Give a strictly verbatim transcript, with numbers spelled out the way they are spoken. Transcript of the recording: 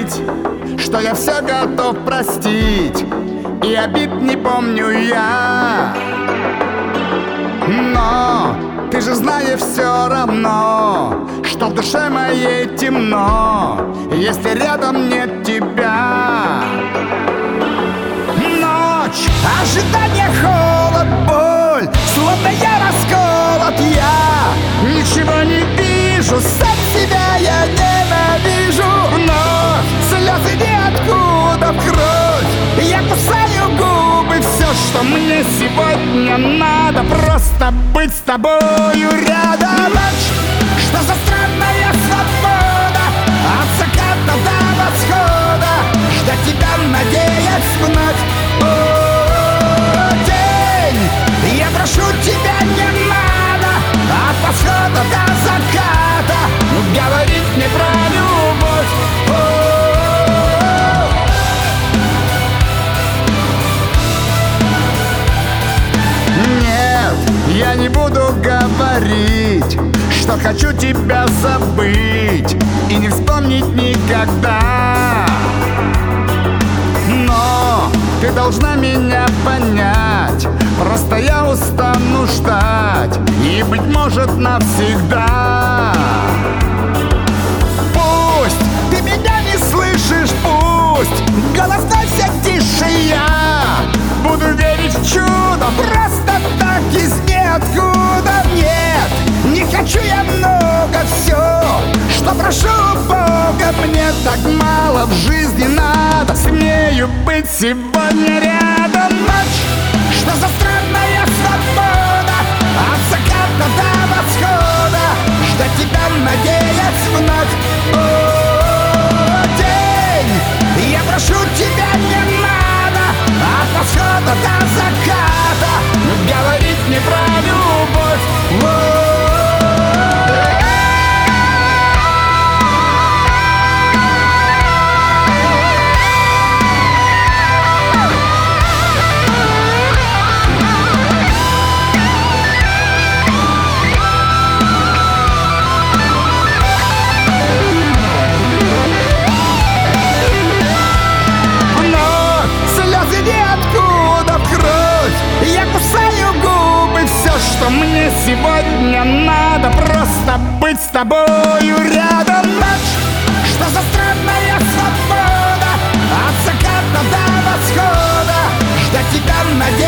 говорить, что я все готов простить, и обид не помню я. Но ты же знаешь все равно, что в душе моей темно, если рядом нет тебя. Ночь, ожидание, холод, боль, словно я расколот, я ничего не вижу, сам себя я ненавижу. Вновь слезы ниоткуда в кровь, я кусаю губы. Все, что мне сегодня надо, просто быть с тобою рядом. Ночь, что за странная свобода, от заката до восхода, ждать тебя, надеясь вновь. О, день, я прошу тебя, не надо от восхода до заката говорить мне про любовь. О, нет, я не буду говорить, что хочу тебя забыть и не вспомнить никогда. Но ты должна меня понять, просто я устану ждать, и, быть может, навсегда. Пусть ты меня не слышишь, пусть голоса все тише, я буду верить в чудо, просто так из ниоткуда. Нет, не хочу я много, все, что прошу Бога, мне так мало в жизни надо. Смею быть сегодня рядом. Ночь, что за странная свобода, от заката до восхода, ждать тебя, надеясь вновь. О, день, я прошу тебя, не надо от восхода до заката говорить мне про любовь. О, что мне сегодня надо, просто быть с тобою рядом. Ночь, что за странная свобода, от заката до восхода, ждать тебя, надеясь